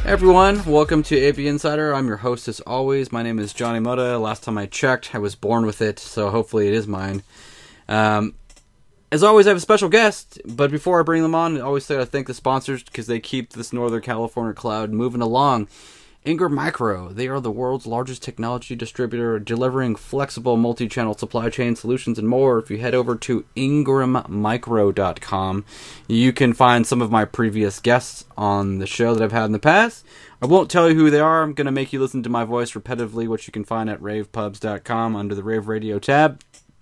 Hey everyone, welcome to AV Insider. I'm your host as always. My name is Johnny Moda. Last time I checked, I was born with it, so hopefully it is mine. As always, I have a special guest, but before I bring them on, I always say I thank the sponsors because they keep this Northern California cloud moving along. Ingram Micro, they are the world's largest technology distributor, delivering flexible multi-channel supply chain solutions and more. If you head over to ingrammicro.com, you can find some of my previous guests on the show that I've had in the past. I won't tell you who they are. I'm going to make you listen to my voice repetitively, which you can find at ravepubs.com under the Rave Radio tab.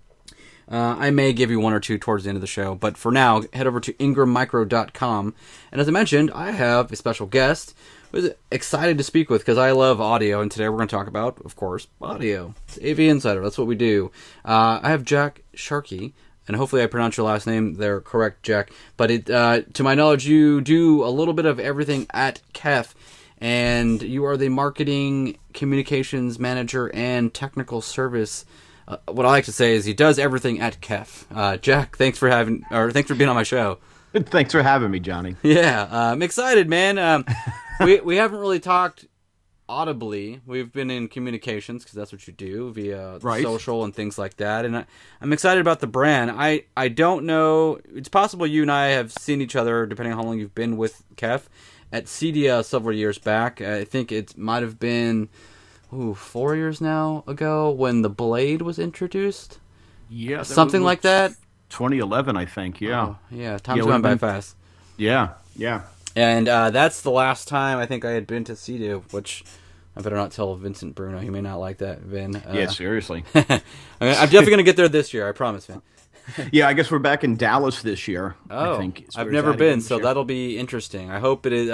I may give you one or two towards the end of the show, but for now, head over to ingrammicro.com. And as I mentioned, I have a special guest who is excited to speak with because I love audio, and today we're going to talk about, of course, audio. It's AV Insider. That's what we do. I have Jack Sharkey, and hopefully I pronounce your last name there correct, Jack. But to my knowledge, you do a little bit of everything at KEF, and you are the marketing, communications manager, and technical service. What I like to say is he does everything at KEF. Jack, thanks for being on my show. Thanks for having me, Johnny. Yeah, I'm excited, man. We haven't really talked audibly. We've been in communications because that's what you do via social and things like that. And I'm excited about the brand. I don't know. It's possible you and I have seen each other, depending on how long you've been with KEF, at CEDIA several years back. I think it might have been 4 years now ago when the Blade was introduced. Yeah, something like that. 2011, I think. Yeah, Time's going by fast. Yeah. And that's the last time I think I had been to CEDIA, which I better not tell Vincent Bruno. He may not like that, Vin. Yeah, seriously. I'm definitely going to get there this year. I promise, Vin. Yeah, I guess we're back in Dallas this year. Oh, I think I've never been, so that'll be interesting. I hope it is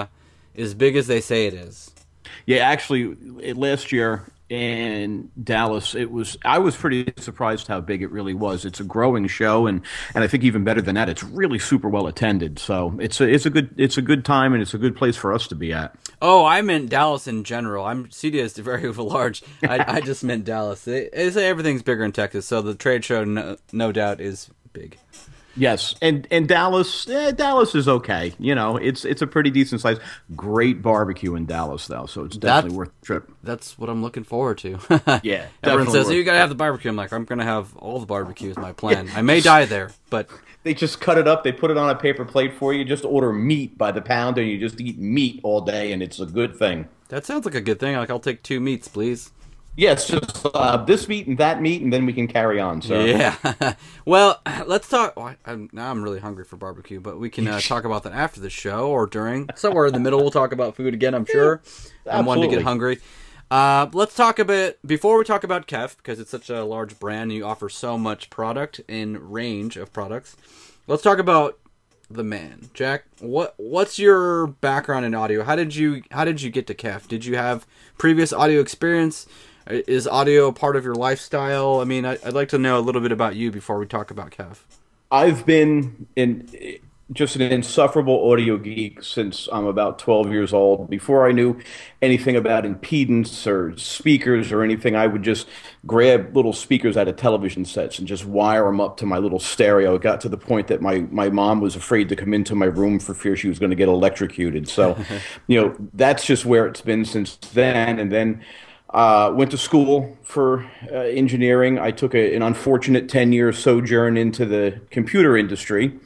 as big as they say it is. Yeah, actually, last year in Dallas, I was pretty surprised how big it really was. It's a growing show, and I think even better than that, it's really super well attended. So it's a good time, and it's a good place for us to be at. Oh, I meant Dallas in general. CEDIA is very large. I just meant Dallas. They say everything's bigger in Texas, so the trade show no doubt is big. Yes, and Dallas is okay. You know, it's a pretty decent size. Great barbecue in Dallas, though, so it's definitely worth the trip. That's what I'm looking forord to. Yeah, everyone says you gotta have the barbecue. I'm like, I'm gonna have all the barbecue is my plan. I may die there, but they just cut it up. They put it on a paper plate for you. Just order meat by the pound, and you just eat meat all day, and it's a good thing. That sounds like a good thing. Like, I'll take 2 meats, please. Yeah, it's just this meat and that meat, and then we can carry on. So yeah. Well, let's talk. Now I'm really hungry for barbecue, but we can talk about that after the show or during. Somewhere in the middle, we'll talk about food again, I'm sure. I'm one to get hungry. Let's talk a bit, before we talk about KEF, because it's such a large brand and you offer so much product in range of products. Let's talk about the man. Jack, what's your background in audio? How did you get to KEF? Did you have previous audio experience? Is audio a part of your lifestyle? I mean, I'd like to know a little bit about you before we talk about KEF. I've been just an insufferable audio geek since I'm about 12 years old. Before I knew anything about impedance or speakers or anything, I would just grab little speakers out of television sets and just wire them up to my little stereo. It got to the point that my mom was afraid to come into my room for fear she was going to get electrocuted. So, that's just where it's been since then. And then went to school for engineering. I took an unfortunate 10-year sojourn into the computer industry,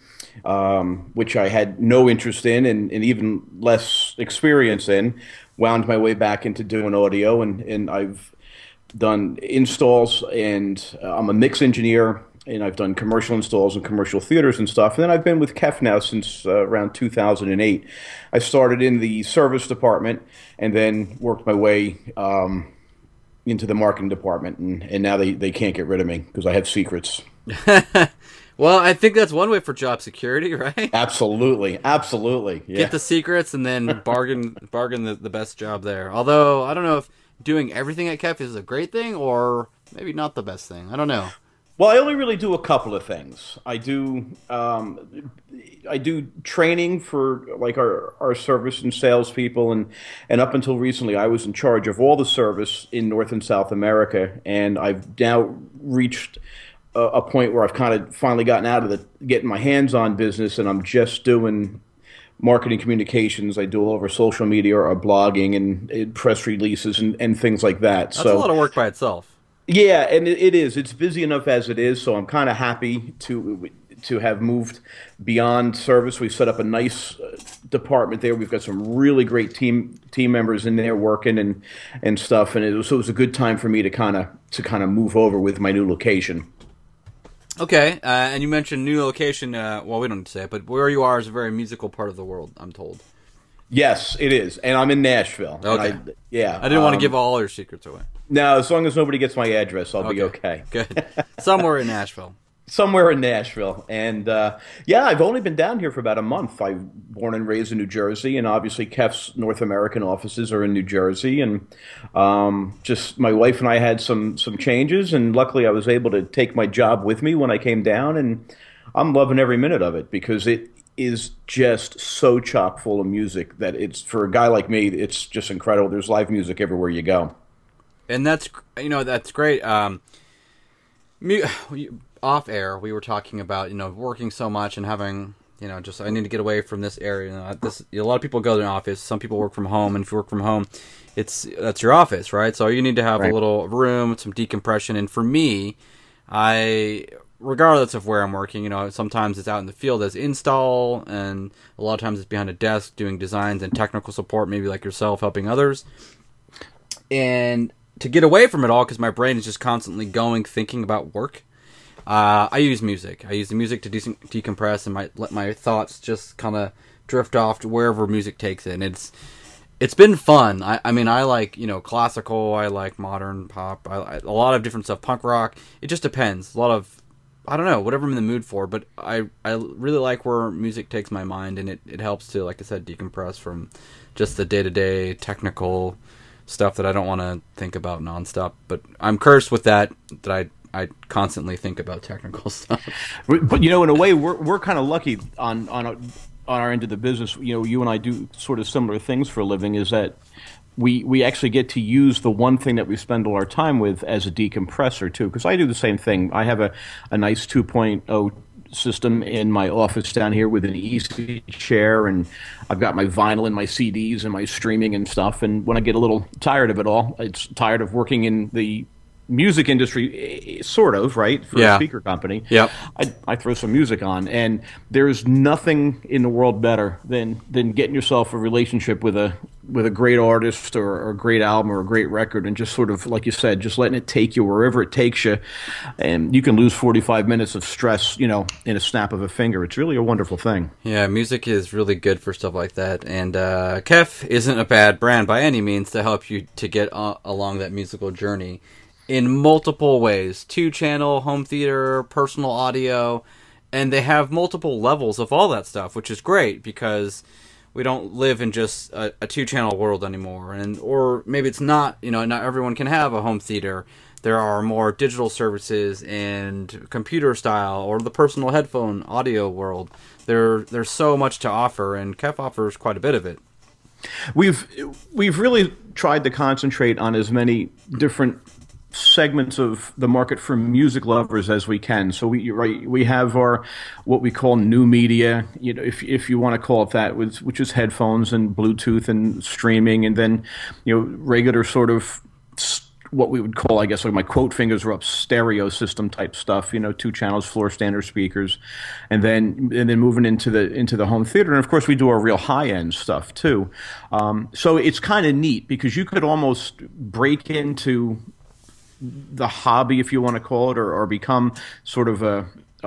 which I had no interest in and even less experience in. Wound my way back into doing audio, and I've done installs, and I'm a mix engineer, and I've done commercial installs and commercial theaters and stuff. And then I've been with KEF now since around 2008. I started in the service department and then worked my way into the marketing department. And now they can't get rid of me because I have secrets. Well, I think that's one way for job security, right? Absolutely. Yeah. Get the secrets and then bargain the best job there. Although, I don't know if doing everything at KEF is a great thing or maybe not the best thing. I don't know. Well, I only really do a couple of things. I do training for like our service and salespeople, and up until recently, I was in charge of all the service in North and South America, and I've now reached a point where I've kind of finally gotten out of getting my hands on business, and I'm just doing marketing communications. I do all over social media or blogging and press releases and things like that. That's a lot So of work by itself. yeah, and it is. It's busy enough as it is, so I'm kind of happy to have moved beyond service. We've set up a nice department there. We've got some really great team members in there working and stuff. And so it was a good time for me to kind of move over with my new location. Okay, and you mentioned new location. Well, we don't need to say it, but where you are is a very musical part of the world, I'm told. Yes, it is, and I'm in Nashville. Okay. Yeah. I didn't want to give all your secrets away. No, as long as nobody gets my address, I'll be okay. Good. Somewhere in Nashville. Somewhere in Nashville. And yeah, I've only been down here for about a month. I'm born and raised in New Jersey, and obviously Kef's North American offices are in New Jersey. And just my wife and I had some changes, and luckily I was able to take my job with me when I came down, and I'm loving every minute of it because it is just so chock full of music that it's, for a guy like me, it's just incredible. There's live music everywhere you go. And that's great. Off air, we were talking about working so much and having just I need to get away from this area. A lot of people go to an office. Some people work from home, and if you work from home, that's your office, right? So you need to have a little room, some decompression. And for me, regardless of where I'm working, sometimes it's out in the field as install, and a lot of times it's behind a desk doing designs and technical support, maybe like yourself helping others. And to get away from it all, because my brain is just constantly thinking about work, I use music. I use the music to decompress and let my thoughts just kind of drift off to wherever music takes it. And it's been fun. I mean, I like classical. I like modern pop. A lot of different stuff. Punk rock. It just depends. A lot of, I don't know, whatever I'm in the mood for. But I really like where music takes my mind, and it helps to, like I said, decompress from just the day-to-day technical stuff that I don't want to think about nonstop. But I'm cursed with that I constantly think about technical stuff. But in a way, we're kind of lucky on our end of the business. You and I do sort of similar things for a living. Is that we actually get to use the one thing that we spend all our time with as a decompressor too. Because I do the same thing. I have a nice 2.0 system in my office down here with an easy chair, and I've got my vinyl and my CDs and my streaming and stuff. And when I get a little tired of it all, it's tired of working in the music industry, sort of, right, for a speaker company. Yep. I throw some music on, and there's nothing in the world better than getting yourself a relationship with a great artist or a great album or a great record, and just sort of, like you said, just letting it take you wherever it takes you, and you can lose 45 minutes of stress, in a snap of a finger. It's really a wonderful thing. Yeah, music is really good for stuff like that, and Kef isn't a bad brand by any means to help you to get along that musical journey in multiple ways. 2-channel, home theater, personal audio, and they have multiple levels of all that stuff, which is great because we don't live in just a 2-channel world anymore. Or maybe it's not, not everyone can have a home theater. There are more digital services and computer style, or the personal headphone audio world. There's so much to offer, and Kef offers quite a bit of it. We've really tried to concentrate on as many different segments of the market for music lovers as we can. So we have our what we call new media, if you want to call it that, which is headphones and Bluetooth and streaming, and then regular sort of what we would call, I guess, like my quote fingers are up, stereo system type stuff. 2 channels, floor standard speakers, and then moving into the home theater, and of course we do our real high end stuff too. So it's kind of neat because you could almost break into the hobby, if you want to call it, or become sort of a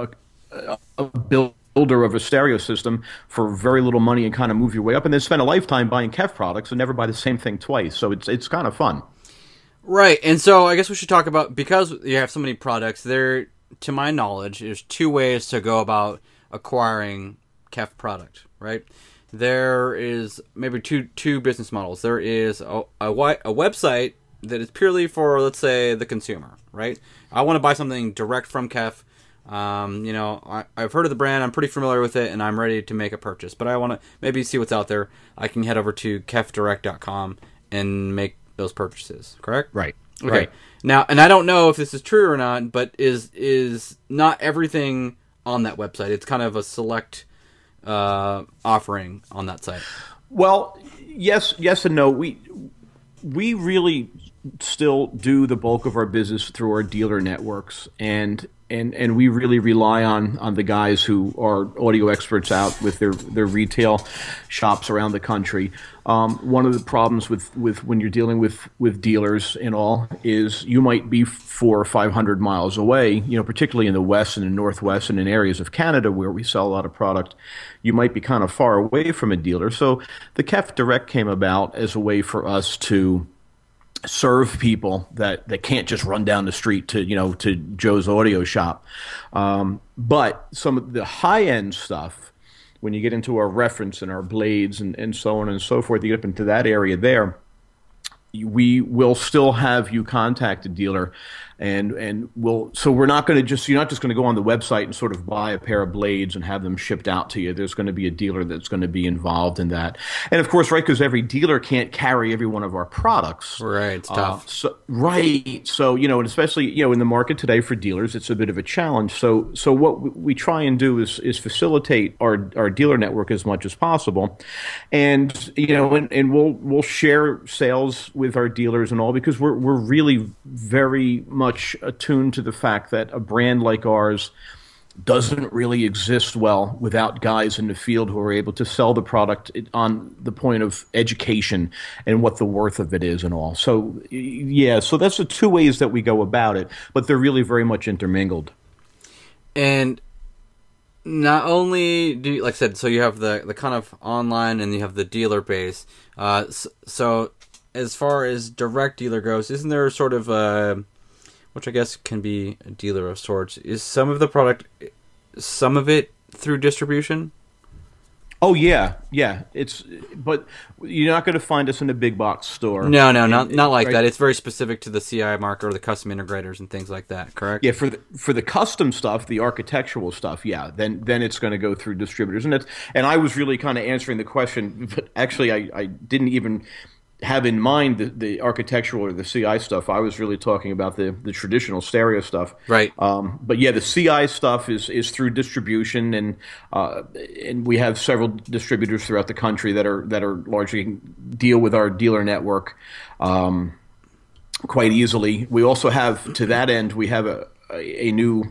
builder of a stereo system for very little money and kind of move your way up, and then spend a lifetime buying Kef products and never buy the same thing twice. So it's kind of fun. Right, and so I guess we should talk about, because you have so many products, there, to my knowledge, there's 2 ways to go about acquiring Kef product, right? There is maybe two business models. There is a website that is purely for, let's say, the consumer, right? I want to buy something direct from Kef. I've heard of the brand, I'm pretty familiar with it, and I'm ready to make a purchase. But I want to maybe see what's out there. I can head over to kefdirect.com and make those purchases, correct? Right. Okay. Right. Now, and I don't know if this is true or not, but is not everything on that website. It's kind of a select offering on that site? Well, yes, and no. We really still do the bulk of our business through our dealer networks, and we really rely on the guys who are audio experts out with their retail shops around the country. One of the problems with when you're dealing with dealers and all is you might be 400 or 500 miles away, particularly in the West and the Northwest and in areas of Canada where we sell a lot of product. You might be kind of far away from a dealer. So the KEF Direct came about as a way for us to serve people that can't just run down the street to Joe's audio shop. But some of the high-end stuff, when you get into our reference and our blades and so on and so forth, you get up into that area there, we will still have you contact a dealer, and so we're not going to you're not just going to go on the website and sort of buy a pair of blades and have them shipped out to you. There's going to be a dealer that's going to be involved in that. And of course, right, because every dealer can't carry every one of our products. Right, it's tough. So and especially, in the market today for dealers, it's a bit of a challenge. So what we try and do is facilitate our dealer network as much as possible. And, and we'll share sales with our dealers and all, because we're really very much attuned to the fact that a brand like ours doesn't really exist well without guys in the field who are able to sell the product on the point of education and what the worth of it is and all. So, so that's the two ways that we go about it, but they're really very much intermingled. And not only do you, like I said, so you have the kind of online and you have the dealer base. So as far as direct dealer goes, isn't there sort of a, which I guess can be a dealer of sorts, is some of the product, some of it through distribution? Oh yeah. But you're not going to find us in a big box store. No, not like that. It's very specific to the CI market or the custom integrators and things like that. Correct? Yeah, for the custom stuff, the architectural stuff, yeah. Then it's going to go through distributors, and I was really kind of answering the question, but actually I didn't even have in mind the architectural or the CI stuff. I was really talking about the traditional stereo stuff. Right. But yeah, the CI stuff is through distribution, and we have several distributors throughout the country that are largely deal with our dealer network quite easily. We also have, to that end, we have a new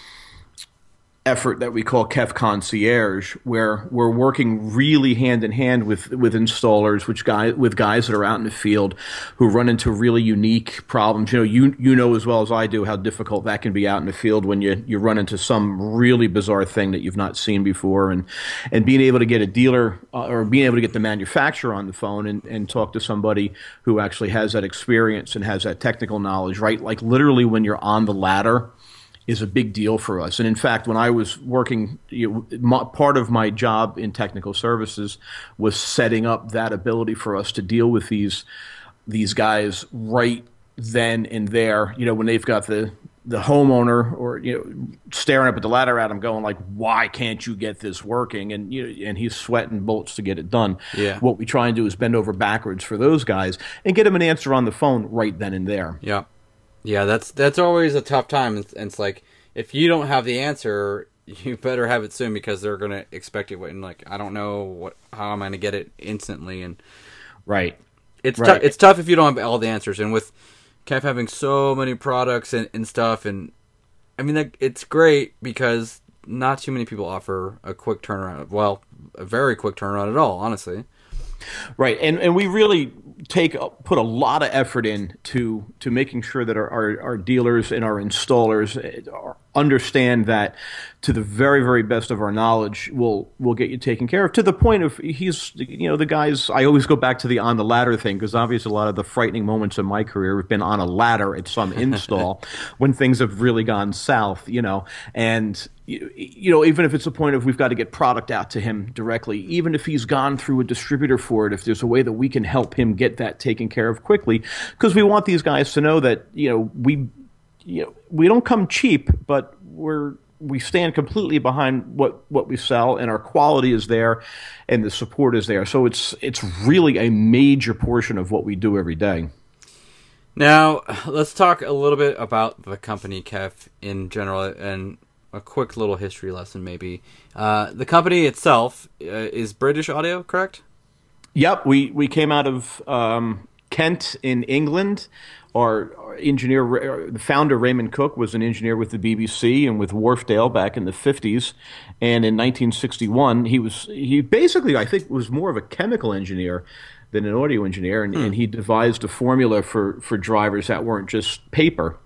effort that we call KEF Concierge, where we're working really hand in hand with installers, with guys that are out in the field who run into really unique problems. You know as well as I do how difficult that can be out in the field when you run into some really bizarre thing that you've not seen before, and being able to get a dealer or being able to get the manufacturer on the phone and talk to somebody who actually has that experience and has that technical knowledge, right? Like literally when you're on the ladder is a big deal for us. And in fact, when I was working, part of my job in technical services was setting up that ability for us to deal with these guys right then and there. When they've got the homeowner or staring up at the ladder at him, going like, "Why can't you get this working?" And and he's sweating bullets to get it done. Yeah. What we try and do is bend over backwards for those guys and get them an answer on the phone right then and there. Yeah. Yeah, that's always a tough time. And it's like, if you don't have the answer, you better have it soon, because they're going to expect it. And like, I don't know how I'm going to get it instantly. And right, it's tough if you don't have all the answers. And with KEF having so many products and stuff, and I mean, it's great because not too many people offer a quick turnaround. Well, a very quick turnaround at all, honestly. Right, and we really put a lot of effort in to making sure that our dealers and our installers understand that, to the very, very best of our knowledge, we'll get you taken care of, to the point of the guys. I always go back to the on the ladder thing, because obviously a lot of the frightening moments in my career have been on a ladder at some install when things have really gone south, and even if it's a point of we've got to get product out to him directly, even if he's gone through a distributor for it, if there's a way that we can help him get that taken care of quickly, because we want these guys to know that we don't come cheap, but we stand completely behind what we sell, and our quality is there, and the support is there. So it's really a major portion of what we do every day. Now, let's talk a little bit about the company KEF in general, and a quick little history lesson, maybe. The company itself is British Audio, correct? Yep, we came out of Kent in England. Our engineer, the founder Raymond Cook, was an engineer with the BBC and with Wharfdale back in the 50s. And in 1961, he basically, I think, was more of a chemical engineer than an audio engineer, and he devised a formula for drivers that weren't just paper.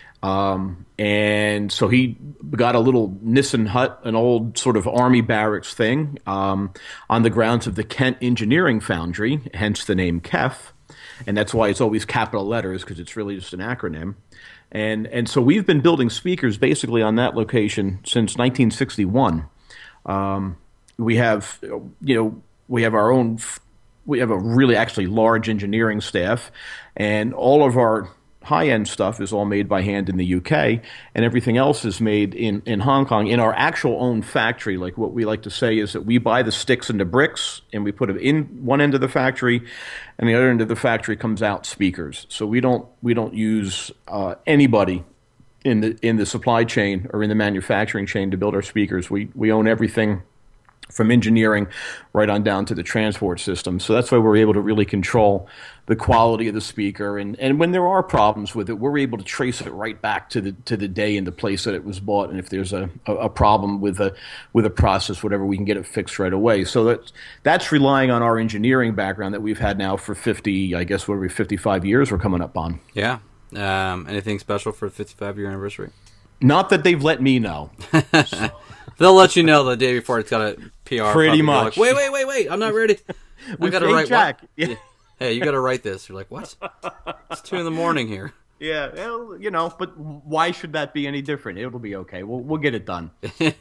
And so he got a little Nissen hut, an old sort of army barracks thing, on the grounds of the Kent Engineering Foundry, hence the name KEF. And that's why it's always capital letters, because it's really just an acronym. And so we've been building speakers basically on that location since 1961. We have our own. We have a really actually large engineering staff, and all of our high-end stuff is all made by hand in the UK, and everything else is made in Hong Kong in our actual own factory. Like, what we like to say is that we buy the sticks and the bricks, and we put them in one end of the factory, and the other end of the factory comes out speakers. So we don't use anybody in the supply chain or in the manufacturing chain to build our speakers. We own everything from engineering right on down to the transport system. So that's why we're able to really control the quality of the speaker. And when there are problems with it, we're able to trace it right back to the day and the place that it was bought. And if there's a problem with a process, whatever, we can get it fixed right away. So that's relying on our engineering background that we've had now for 55 years we're coming up on. Yeah. Anything special for the 55-year anniversary? Not that they've let me know. They'll let you know the day before. It's got a PR. Pretty much. Like, wait! I'm not ready. I got to write. Jack. Yeah. Hey, you got to write this. You're like, what? It's 2 a.m. here. Yeah, well, but why should that be any different? It'll be okay. We'll get it done.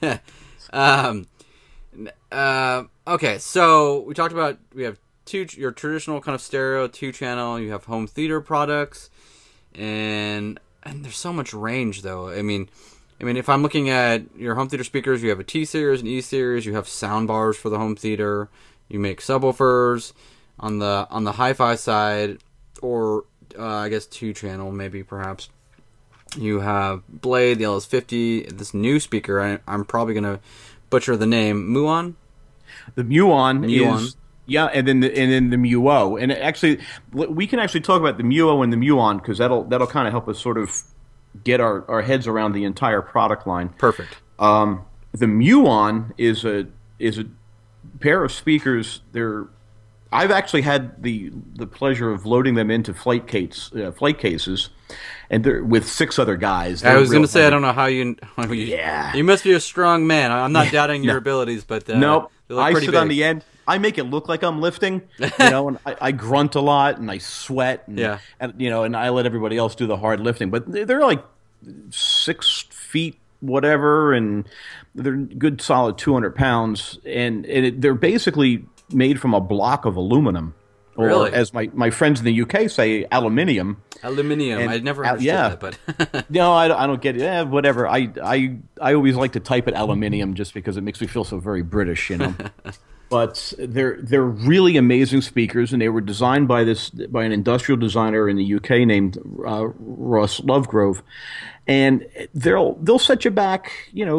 Okay, so we talked about, we have your traditional kind of stereo 2-channel. You have home theater products, and there's so much range, though. I mean, if I'm looking at your home theater speakers, you have a T series, an E series. You have sound bars for the home theater. You make subwoofers on the hi-fi side, or I guess 2-channel, maybe perhaps. You have Blade, the LS50, this new speaker. I'm probably gonna butcher the name. Muon. The Muon is. Yeah, and then the Muo, and actually we can actually talk about the Muo and the Muon, because that'll kind of help us sort of get our heads around the entire product line. Perfect. The Muon is a pair of speakers. I've actually had the pleasure of loading them into flight cases, and they're with 6 other guys. I was going to say, I don't know how you. Yeah. You must be a strong man. I'm not doubting your abilities, but nope. I sit big on the end. I make it look like I'm lifting, and I grunt a lot and I sweat, and I let everybody else do the hard lifting. But they're like 6 feet, whatever, and they're good, solid 200 pounds, and they're basically made from a block of aluminum, or really? As my friends in the UK say, aluminium. Aluminium. I never understood that, but no, I don't get it. Whatever. I always like to type it aluminium just because it makes me feel so very British, But they're really amazing speakers, and they were designed by an industrial designer in the UK named Ross Lovegrove, and they'll set you back,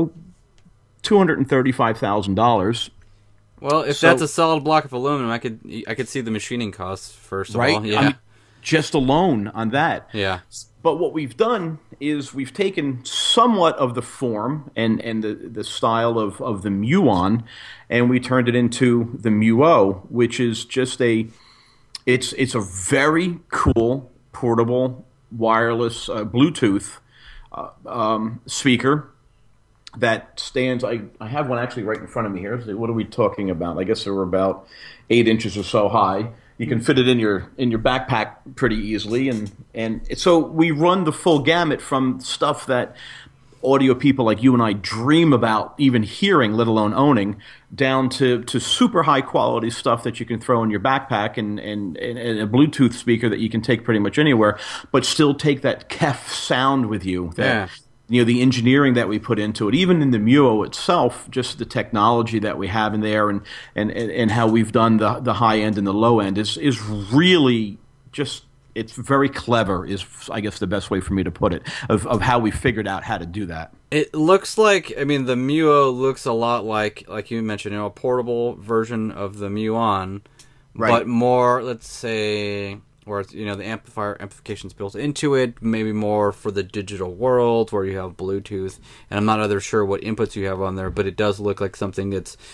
$235,000. Well, if that's a solid block of aluminum, I could see the machining costs first of all. Yeah, just alone on that. Yeah. But what we've done is we've taken somewhat of the form and the style of the Muon, and we turned it into the Muo, which is just it's a very cool portable wireless Bluetooth speaker that stands. I have one actually right in front of me here. What are we talking about? I guess they were about 8 inches or so high. You can fit it in your backpack pretty easily, and so we run the full gamut from stuff that audio people like you and I dream about even hearing, let alone owning, down to super high quality stuff that you can throw in your backpack and a Bluetooth speaker that you can take pretty much anywhere, but still take that KEF sound with you. The engineering that we put into it, even in the Muo itself, just the technology that we have in there, and how we've done the high end and the low end is really just it's very clever is, I guess, the best way for me to put it, of how we figured out how to do that. It looks like, I mean, the Muo looks a lot like you mentioned, a portable version of the Muon, Right. but more, let's say, where it's, the amplification's built into it, maybe more for the digital world where you have Bluetooth, and I'm not other sure what inputs you have on there, but it does look like something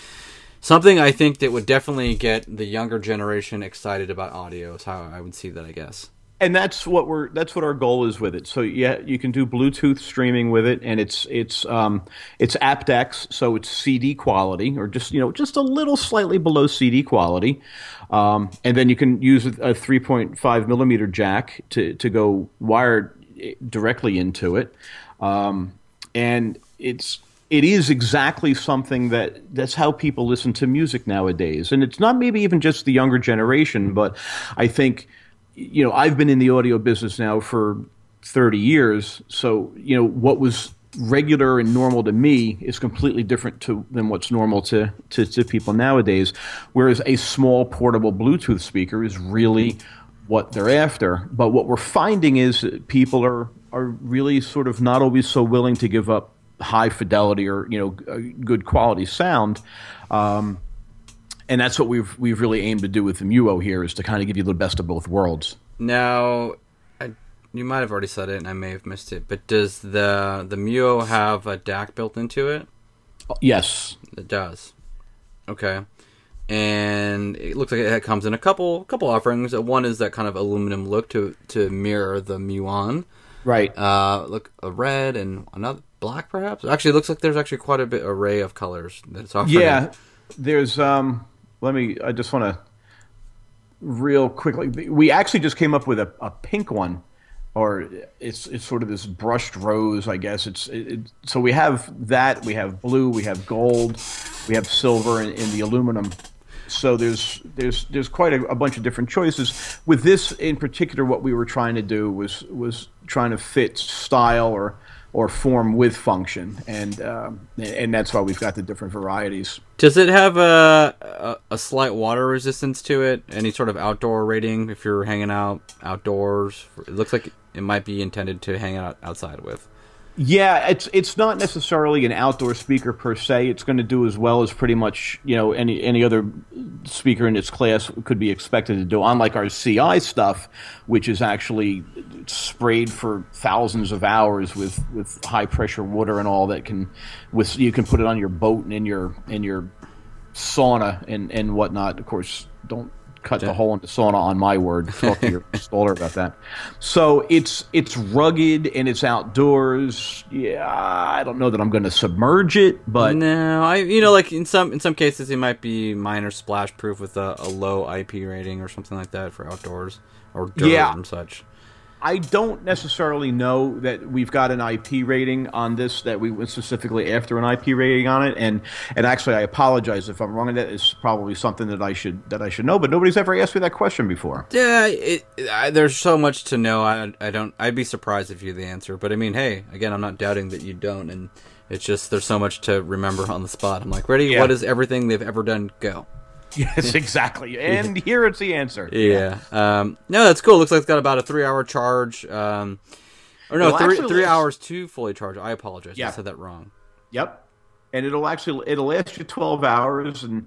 I think that would definitely get the younger generation excited about audio. Is how I would see that, I guess. And that's what our goal is with it. So yeah, you can do Bluetooth streaming with it, and it's aptX, so it's CD quality, or just a little slightly below CD quality. And then you can use a 3.5 millimeter jack to go wired directly into it. And it is exactly something that's how people listen to music nowadays. And it's not maybe even just the younger generation, but I think, I've been in the audio business now for 30 years. So, what was regular and normal to me is completely different than what's normal to people nowadays. Whereas a small portable Bluetooth speaker is really what they're after. But what we're finding is that people are really sort of not always so willing to give up high fidelity or good quality sound, and that's what we've really aimed to do with the Muo here, is to kind of give you the best of both worlds. Now, you might have already said it, and I may have missed it, but does the Muo have a DAC built into it? Yes, it does. Okay, and it looks like it comes in a couple offerings. One is that kind of aluminum look to mirror the Muon. Right. Look, a red and another black, perhaps. Actually, it looks like there's actually quite a bit array of colors that's offered. Yeah, there's. I just want to real quickly. We actually just came up with a pink one, or it's sort of this brushed rose, I guess. So we have that. We have blue. We have gold. We have silver in the aluminum. So there's quite a bunch of different choices. With this in particular, what we were trying to do was trying to fit style or form with function, and that's why we've got the different varieties. Does it have a slight water resistance to it? Any sort of outdoor rating if you're hanging out outdoors? It looks like it might be intended to hang out outside with. Yeah, it's not necessarily an outdoor speaker per se. It's going to do as well as pretty much any other speaker in its class could be expected to do. Unlike our CI stuff, which is actually sprayed for thousands of hours with high pressure water and all that you can put it on your boat and in your sauna and whatnot. Of course, don't cut the hole in the sauna on my word. Talk to your installer about that. So it's rugged and it's outdoors. Yeah, I don't know that I'm going to submerge it, but no, like in some cases it might be minor splash proof with a low IP rating or something like that for outdoors or dirt and such. I don't necessarily know that we've got an IP rating on this, that we went specifically after an IP rating on it, and actually I apologize if I'm wrong on that. It's probably something that I should know, but nobody's ever asked me that question before. Yeah, there's so much to know. I'd be surprised if you knew the answer, but I mean, hey, again, I'm not doubting that you don't, and it's just there's so much to remember on the spot. I'm like, ready? Yeah. What is everything they've ever done? Go. Yes, exactly. And here it's the answer. Yeah. No, that's cool. Looks like it's got about a 3-hour charge. Or no, three hours to fully charge. I apologize. Yeah. I said that wrong. Yep. And it'll last you 12 hours. And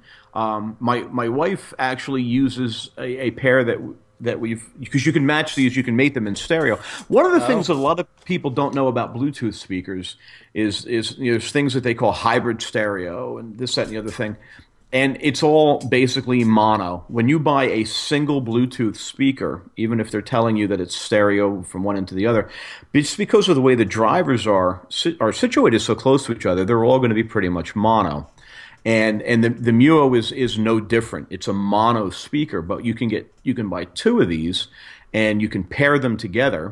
my wife actually uses a pair that we've, because you can match these, you can mate them in stereo. One of the things that a lot of people don't know about Bluetooth speakers is there's things that they call hybrid stereo and this, that, and the other thing. And it's all basically mono. When you buy a single Bluetooth speaker, even if they're telling you that it's stereo from one end to the other, just because of the way the drivers are situated so close to each other, they're all going to be pretty much mono. And the Muo is no different. It's a mono speaker, but you can buy two of these, and you can pair them together.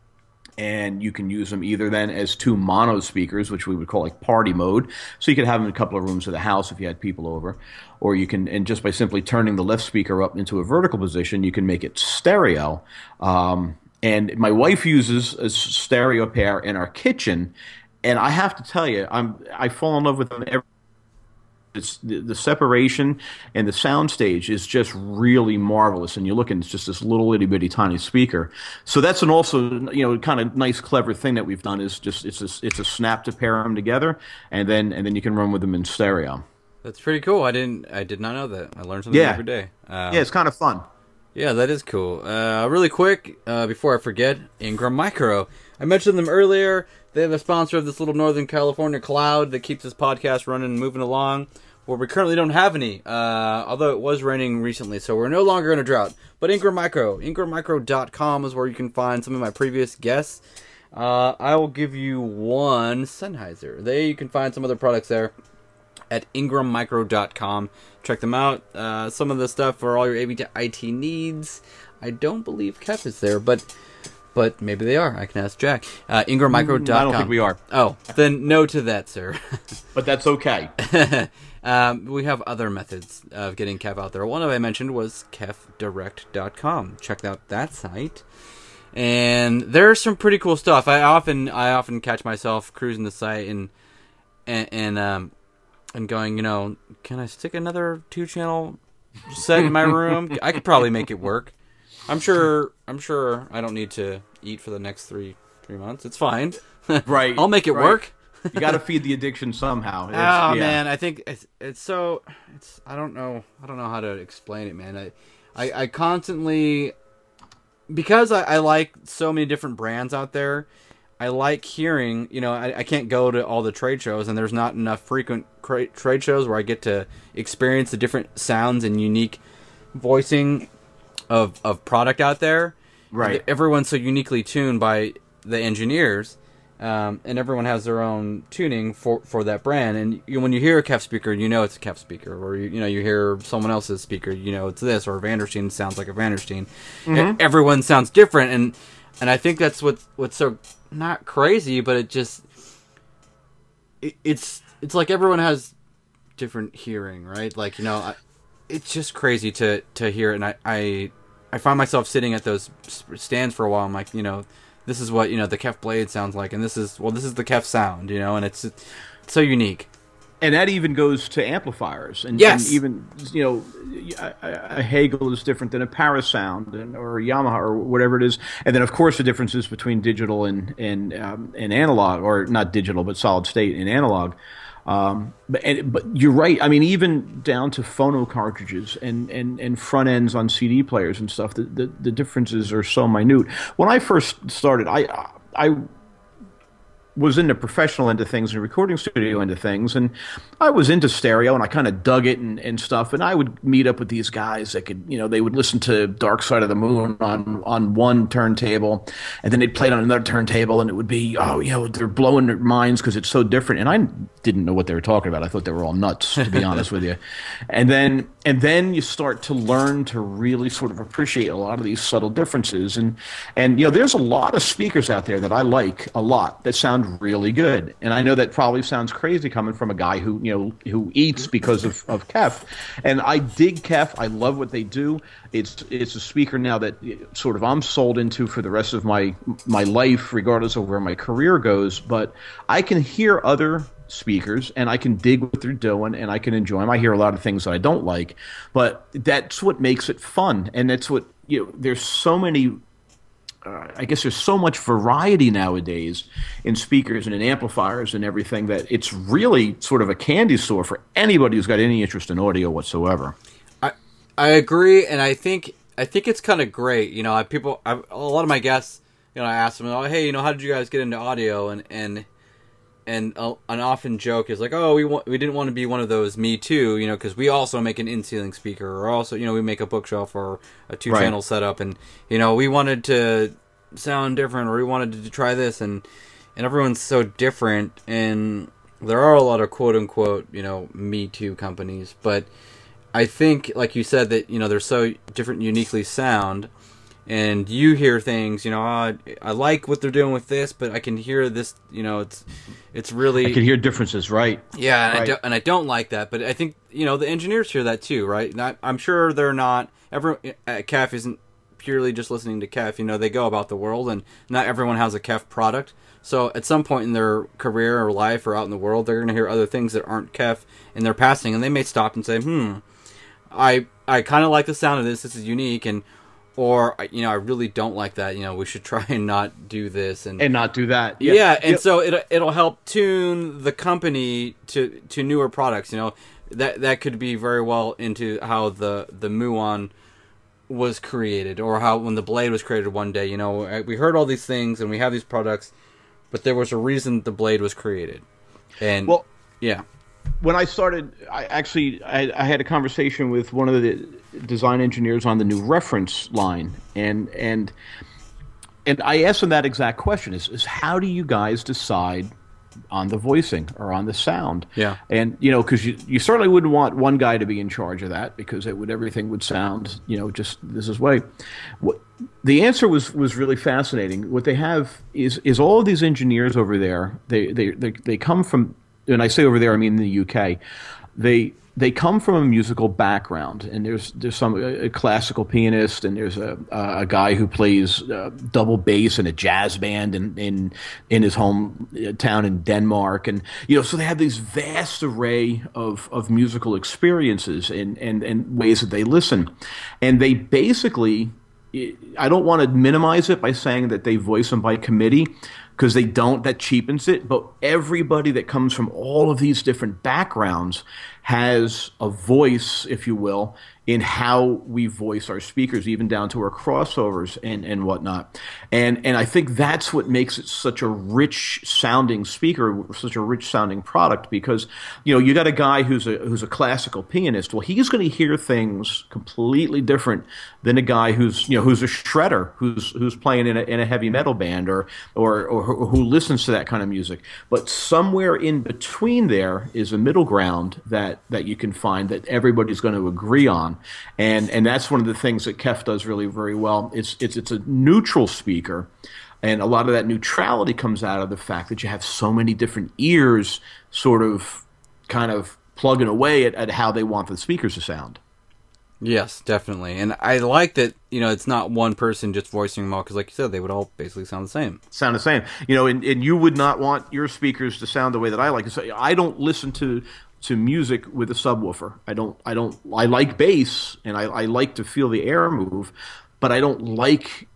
And you can use them either then as two mono speakers, which we would call like party mode. So you could have them in a couple of rooms of the house if you had people over. Or you can, and just by simply turning the left speaker up into a vertical position, you can make it stereo. And my wife uses a stereo pair in our kitchen. And I have to tell you, I fall in love with them every it's the separation and the sound stage is just really marvelous. And you're looking, it's just this little itty bitty tiny speaker. So that's an also, kind of nice, clever thing that we've done is just it's a snap to pair them together, and then you can run with them in stereo. That's pretty cool. I did not know that. I learned something every day. Yeah, it's kind of fun. Yeah, that is cool. Really quick, before I forget, Ingram Micro. I mentioned them earlier. They're the sponsor of this little Northern California cloud that keeps this podcast running and moving along. Where we currently don't have any, although it was raining recently, so we're no longer in a drought. But Ingram Micro, ingrammicro.com is where you can find some of my previous guests. I will give you one, Sennheiser. You can find some other products there at ingrammicro.com. Check them out. Some of the stuff for all your AV to IT needs. I don't believe Kef is there, but maybe they are. I can ask Jack. Ingrammicro.com. I don't think we are. Oh, then no to that, sir. But that's okay. We have other methods of getting Kef out there. One of I mentioned was kefdirect.com. Check out that site. And there's some pretty cool stuff. I often catch myself cruising the site and going, can I stick another 2-channel set in my room? I could probably make it work. I'm sure I don't need to eat for the next three months. It's fine. Right. I'll make it work. You got to feed the addiction somehow. Man, I think it's I don't know how to explain it, man. I constantly, because I like so many different brands out there, I like hearing, I can't go to all the trade shows, and there's not enough frequent trade shows where I get to experience the different sounds and unique voicing of product out there. Right. Everyone's so uniquely tuned by the engineers, and everyone has their own tuning for that brand. And when you hear a Kef speaker, it's a Kef speaker. Or you hear someone else's speaker, it's this. Or Vandersteen sounds like a Vandersteen. Mm-hmm. Everyone sounds different, and I think that's what's so not crazy, but it just it's like everyone has different hearing, right? Like it's just crazy to hear it, and I find myself sitting at those stands for a while. I'm like, this is what the Kef Blade sounds like, and this is the Kef sound, and it's so unique. And that even goes to amplifiers, and, yes. And even a Hagel is different than a Parasound or a Yamaha or whatever it is, and then of course the differences between digital and analog, or not digital but solid state and analog. But you're right. I mean, even down to phono cartridges and front ends on CD players and stuff, the differences are so minute. When I first started, I was into professional end of things and recording studio end of things, and I was into stereo, and I kind of dug it and stuff. And I would meet up with these guys that could, they would listen to Dark Side of the Moon on one turntable, and then they'd play it on another turntable, and it would be, they're blowing their minds because it's so different. And I didn't know what they were talking about. I thought they were all nuts, to be honest with you. And then you start to learn to really sort of appreciate a lot of these subtle differences. And there's a lot of speakers out there that I like a lot that sound really good. And I know that probably sounds crazy coming from a guy who eats because of Kef. And I dig Kef. I love what they do. It's a speaker now that sort of I'm sold into for the rest of my life, regardless of where my career goes. But I can hear other speakers, and I can dig what they're doing, and I can enjoy them. I hear a lot of things that I don't like, but that's what makes it fun. And that's what, there's so many, I guess there's so much variety nowadays in speakers and in amplifiers and everything that it's really sort of a candy store for anybody who's got any interest in audio whatsoever. I agree, and I think it's kind of great. A lot of my guests, I ask them, oh, hey, how did you guys get into audio? And an often joke is like, oh, we didn't want to be one of those Me Too, because we also make an in-ceiling speaker, or also, we make a bookshelf or a 2-channel setup, and we wanted to sound different, or we wanted to try this, and everyone's so different, and there are a lot of quote unquote Me Too companies, but I think, like you said, that they're so different, uniquely sound. And you hear things, I like what they're doing with this, but I can hear this, it's really... I can hear differences, right? Yeah, right. And I don't like that, but I think, the engineers hear that too, right? I'm sure they're not... Kef isn't purely just listening to KEF. You know, they go about the world, and not everyone has a KEF product. So at some point in their career or life or out in the world, they're going to hear other things that aren't KEF in their passing, and they may stop and say, I kind of like the sound of this. This is unique, or you know, I really don't like that. You know, we should try and not do this and not do that. So it'll help tune the company to newer products. You know, that could be very well into how the Muon was created, or how when the Blade was created one day. You know, we heard all these things and we have these products, but there was a reason the Blade was created. And well, yeah. When I started, I had a conversation with one of the design engineers on the new reference line, and I asked him that exact question: is how do you guys decide on the voicing or on the sound? Yeah. And you know, because you certainly wouldn't want one guy to be in charge of that, because everything would sound, you know, just this way. The answer was really fascinating. What they have is all of these engineers over there. They come from. And I say over there, I mean in the UK. They come from a musical background, and there's a classical pianist, and there's a guy who plays double bass in a jazz band in his hometown in Denmark, and you know, so they have this vast array of musical experiences and ways that they listen, and they basically. I don't want to minimize it by saying that they voice them by committee, because they don't. That cheapens it. But everybody that comes from all of these different backgrounds has a voice, if you will, in how we voice our speakers, even down to our crossovers and whatnot. And I think that's what makes it such a rich sounding speaker, such a rich sounding product, because, you know, you got a guy who's a classical pianist. Well, he's going to hear things completely different than a guy who's a shredder, who's playing in a heavy metal band or who listens to that kind of music. But somewhere in between there is a middle ground that you can find that everybody's going to agree on. And that's one of the things that KEF does really very well. It's a neutral speaker, and a lot of that neutrality comes out of the fact that you have so many different ears sort of kind of plugging away at how they want the speakers to sound. Yes, definitely. And I like that, you know, it's not one person just voicing them all, because like you said, they would all basically sound the same. Sound the same. You know, and you would not want your speakers to sound the way that I like. So I don't listen to music with a subwoofer. I like bass, and I like to feel the air move, but I don't like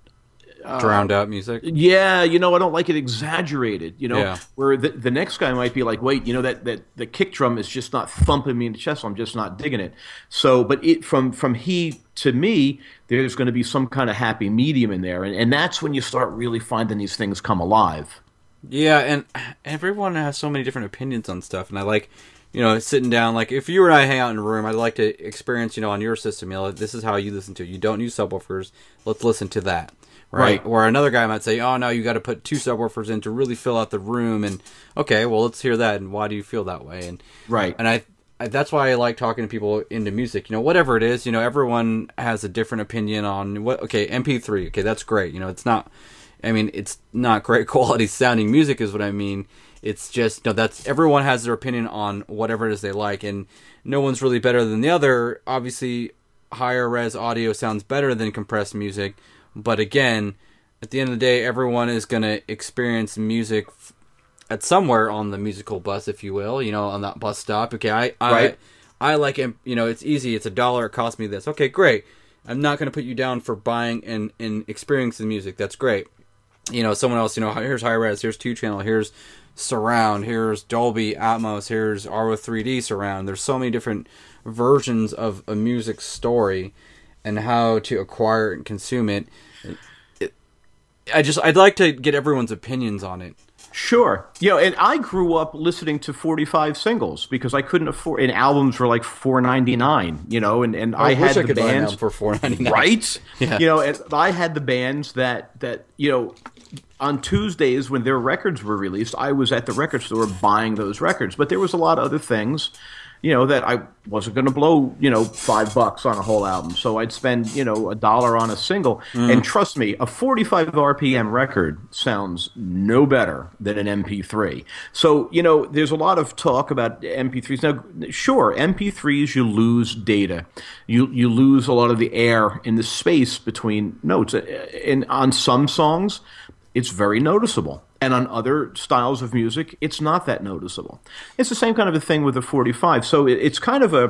drowned out music. Yeah, you know, I don't like it exaggerated, you know, yeah. Where the next guy might be like, wait, you know, that the kick drum is just not thumping me in the chest, so I'm just not digging it. So, but from he to me, there's going to be some kind of happy medium in there, and that's when you start really finding these things come alive. Yeah, and everyone has so many different opinions on stuff, and I like, you know, sitting down, like, if you and I hang out in a room, I'd like to experience, you know, on your system, you know, this is how you listen to it. You don't use subwoofers, let's listen to that, right? Or another guy might say, oh, no, you got to put 2 subwoofers in to really fill out the room, and, okay, well, let's hear that, and why do you feel that way? And and I that's why I like talking to people into music, you know, whatever it is, you know, everyone has a different opinion on what, okay, MP3, okay, that's great, you know, it's not great quality sounding music is what I mean. It's just, you know, that's, everyone has their opinion on whatever it is they like, and no one's really better than the other. Obviously, higher res audio sounds better than compressed music, but again, at the end of the day, everyone is going to experience music at somewhere on the musical bus, if you will, you know, on that bus stop. Okay, I like it, you know, it's easy, it's $1, it costs me this. Okay, great. I'm not going to put you down for buying and experiencing music. That's great. You know, someone else, you know, here's high res, here's 2-channel, here's surround, here's Dolby Atmos, here's Arlo 3D surround. There's so many different versions of a music story and how to acquire and consume it. I'd like to get everyone's opinions on it. Sure. You know, and I grew up listening to 45 singles because I couldn't afford, and albums were like $4.99, you know, and I had the bands for $4.99. Right? Yeah. You know, and I had the bands that you know, on Tuesdays when their records were released, I was at the record store buying those records. But there was a lot of other things that I wasn't going to blow, $5 on a whole album. So I'd spend, a dollar on a single. And trust me, a 45 RPM record sounds no better than an MP3. So, there's a lot of talk about MP3s. Now, sure, MP3s, you lose data. You lose a lot of the air in the space between notes. And on some songs, it's very noticeable. And on other styles of music, it's not that noticeable. It's the same kind of a thing with the 45. So it's kind of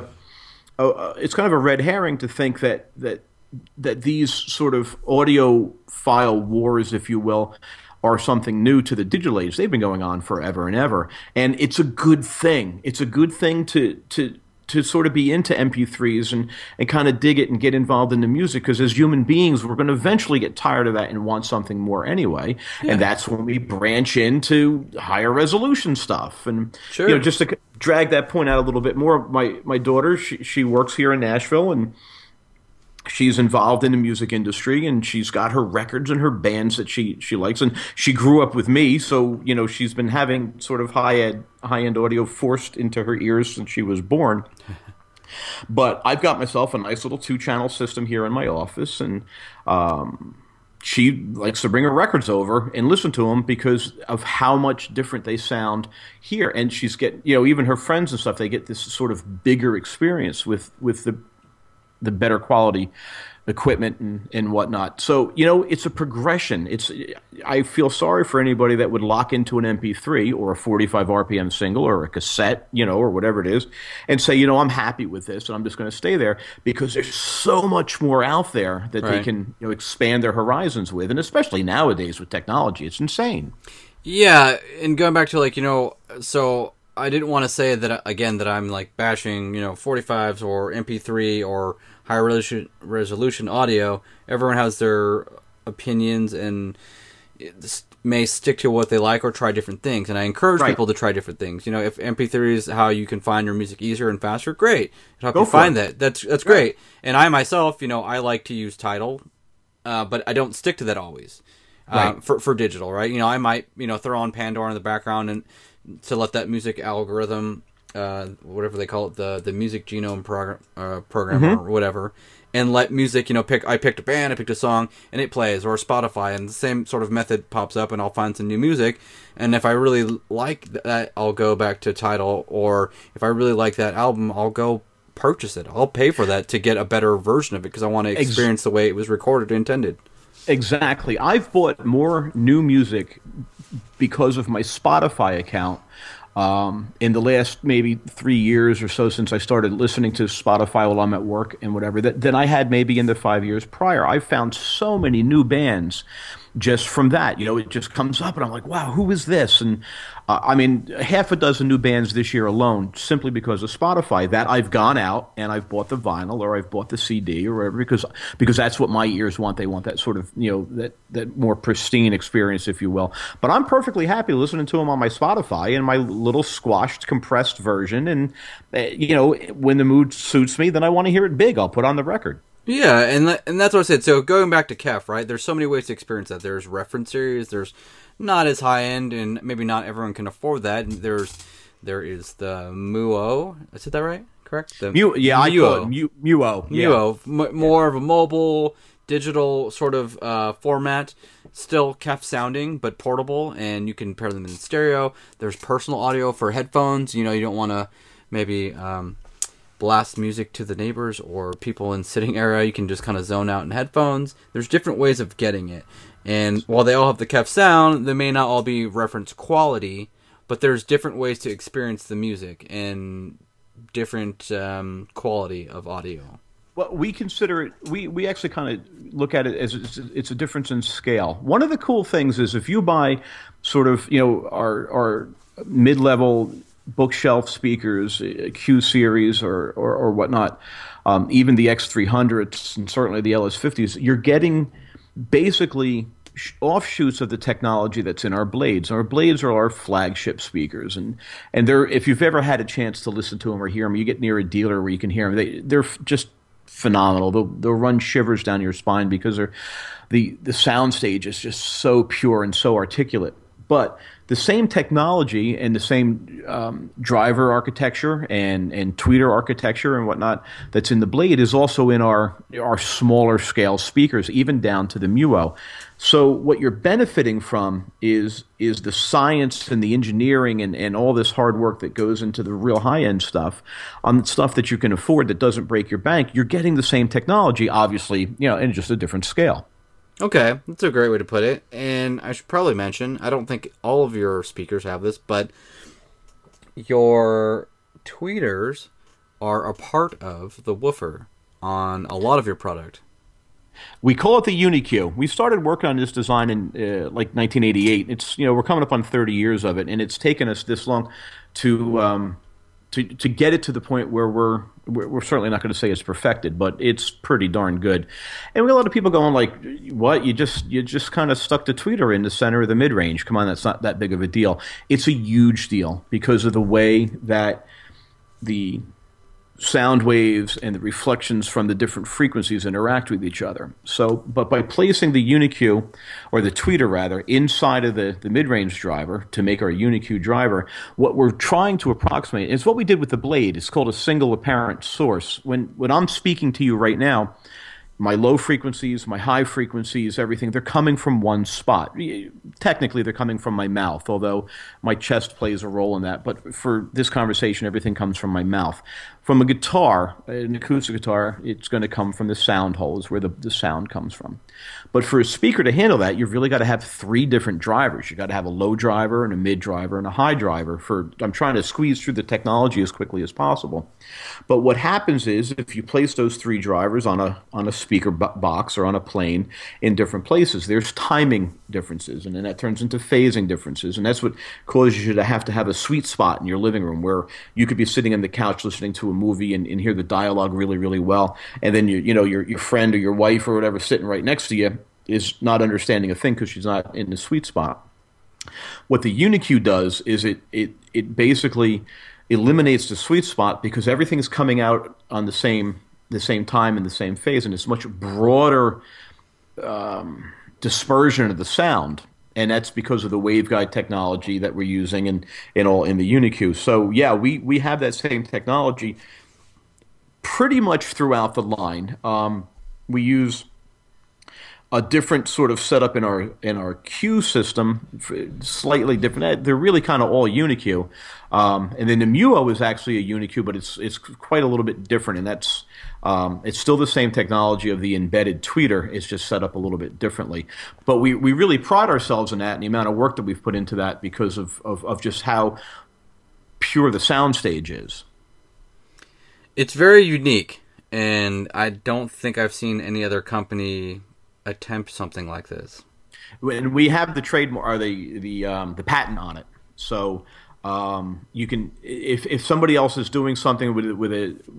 a red herring to think that these sort of audiophile wars, if you will, are something new to the digital age. They've been going on forever and ever, and it's a good thing. It's a good thing to sort of be into MP3s and kind of dig it and get involved in the music, because as human beings, we're going to eventually get tired of that and want something more anyway. Yeah. And that's when we branch into higher resolution stuff. And sure. Just to drag that point out a little bit more, my daughter, she works here in Nashville, and she's involved in the music industry, and she's got her records and her bands that she likes. And she grew up with me, so she's been having sort of high-end audio forced into her ears since she was born. But I've got myself a nice little 2-channel system here in my office, and she likes to bring her records over and listen to them because of how much different they sound here. And she's even her friends and stuff, they get this sort of bigger experience with the better quality equipment and whatnot. So, it's a progression. I feel sorry for anybody that would lock into an MP3 or a 45 RPM single or a cassette, or whatever it is, and say, I'm happy with this and I'm just going to stay there, because there's so much more out there that right. they can expand their horizons with. And especially nowadays with technology, it's insane. Yeah. And going back to so I didn't want to say that again, that I'm bashing, 45s or MP3 or high resolution audio. Everyone has their opinions and may stick to what they like or try different things. And I encourage right. people to try different things. If MP3 is how you can find your music easier and faster, great. Help you find that. That's right. Great. And I myself, I like to use Tidal, but I don't stick to that always. Right. For digital, right? I might, throw on Pandora in the background and to let that music algorithm, whatever they call it, the music genome program mm-hmm. or whatever, and let music, I picked a band, I picked a song, and it plays, or Spotify, and the same sort of method pops up, and I'll find some new music, and if I really like that, I'll go back to Tidal, or if I really like that album, I'll go purchase it. I'll pay for that to get a better version of it, because I want to experience the way it was recorded and intended. Exactly. I've bought more new music because of my Spotify account in the last maybe 3 years or so, since I started listening to Spotify while I'm at work and whatever, than I had maybe in the 5 years prior. I found so many new bands just from that. It just comes up and I'm like, wow, who is this? And half a dozen new bands this year alone, simply because of Spotify, that I've gone out and I've bought the vinyl or I've bought the CD or whatever, because that's what my ears want. They want that sort of, that more pristine experience, if you will. But I'm perfectly happy listening to them on my Spotify in my little squashed, compressed version. And, when the mood suits me, then I want to hear it big. I'll put on the record. Yeah, and that's what I said. So going back to Kef, right? There's so many ways to experience that. There's reference series. There's not as high end, and maybe not everyone can afford that. And there is the Muo. Is that right? Correct. I call it Muo. Muo, more of a mobile, digital sort of format. Still Kef sounding, but portable, and you can pair them in stereo. There's personal audio for headphones. You don't want to maybe blast music to the neighbors or people in sitting area. You can just kind of zone out in headphones. There's different ways of getting it. And while they all have the Kef sound, they may not all be reference quality, but there's different ways to experience the music and different quality of audio. Well, we consider it, we actually kind of look at it as it's a difference in scale. One of the cool things is if you buy sort of, our mid-level bookshelf speakers, Q series or whatnot, even the X300s and certainly the LS50s, you're getting basically offshoots of the technology that's in our Blades. Our Blades are our flagship speakers, and they're, if you've ever had a chance to listen to them or hear them, you get near a dealer where you can hear them. They're just phenomenal. They'll run shivers down your spine because the sound stage is just so pure and so articulate. But the same technology and the same driver architecture and tweeter architecture and whatnot that's in the Blade is also in our smaller scale speakers, even down to the Muo. So what you're benefiting from is the science and the engineering and all this hard work that goes into the real high end stuff on stuff that you can afford that doesn't break your bank. You're getting the same technology, obviously, in just a different scale. Okay, that's a great way to put it. And I should probably mention, I don't think all of your speakers have this, but your tweeters are a part of the woofer on a lot of your product. We call it the UniQ. We started working on this design in like 1988. It's we're coming up on 30 years of it, and it's taken us this long to get it to the point where we're certainly not going to say it's perfected, but it's pretty darn good. And we got a lot of people going like, "What? You just kind of stuck the tweeter in the center of the mid range? Come on, that's not that big of a deal." It's a huge deal because of the way that the sound waves and the reflections from the different frequencies interact with each other. So, but by placing the UniQ, or the tweeter rather, inside of the mid-range driver to make our UniQ driver, what we're trying to approximate is what we did with the Blade. It's called a single apparent source. When I'm speaking to you right now, my low frequencies, my high frequencies, everything, they're coming from one spot. Technically, they're coming from my mouth, although my chest plays a role in that. But for this conversation, everything comes from my mouth. From a guitar, an acoustic guitar, it's going to come from the sound holes where the sound comes from. But for a speaker to handle that, you've really got to have three different drivers. You've got to have a low driver and a mid driver and a high driver. I'm trying to squeeze through the technology as quickly as possible. But what happens is if you place those three drivers on a speaker box or on a plane in different places, there's timing differences, and then that turns into phasing differences, and that's what causes you to have a sweet spot in your living room where you could be sitting on the couch listening to a movie and hear the dialogue really, really well, and then your friend or your wife or whatever sitting right next to you is not understanding a thing because she's not in the sweet spot. What the UniQ does is it basically eliminates the sweet spot because everything is coming out on the same time in the same phase, and it's much broader dispersion of the sound, and that's because of the waveguide technology that we're using in the UniQ. So yeah, we have that same technology pretty much throughout the line. We use a different sort of setup in our Q system, slightly different. They're really kind of all UniQ, and then the Muo is actually a UniQ, but it's quite a little bit different, and that's it's still the same technology of the embedded tweeter. It's just set up a little bit differently. But we really pride ourselves in that and the amount of work that we've put into that because of just how pure the soundstage is. It's very unique, and I don't think I've seen any other company attempt something like this. And we have the trademark or the patent on it. So you can, if somebody else is doing something with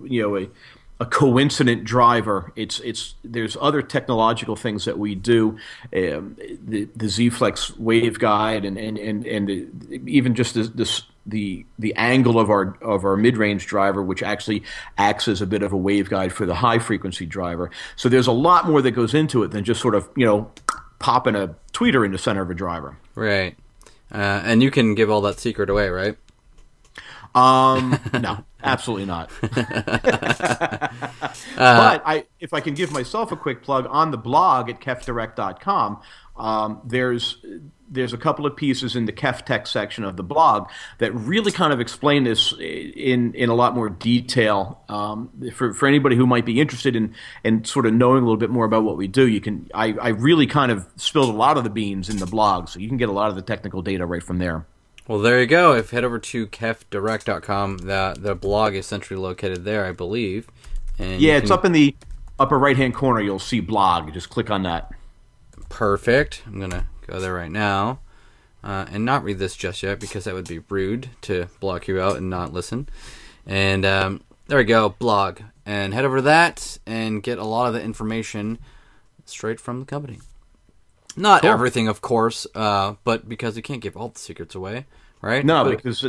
a coincident driver, there's other technological things that we do, the Z-Flex waveguide and even just the angle of our mid-range driver, which actually acts as a bit of a waveguide for the high frequency driver. So there's a lot more that goes into it than just sort of popping a tweeter in the center of a driver. Right, and you can give all that secret away, right? No, absolutely not. But if I can give myself a quick plug, on the blog at kefdirect.com, there's a couple of pieces in the Kef Tech section of the blog that really kind of explain this in a lot more detail. For anybody who might be interested in sort of knowing a little bit more about what we do, I really kind of spilled a lot of the beans in the blog, so you can get a lot of the technical data right from there. Well, there you go. If you head over to kefdirect.com, the blog is centrally located there, I believe. And yeah, it's up in the upper right-hand corner. You'll see blog. Just click on that. Perfect. I'm going to go there right now and not read this just yet because that would be rude to block you out and not listen. And there we go, blog. And head over to that and get a lot of the information straight from the company. Not cool. Everything, of course, but because you can't give all the secrets away, right? No, because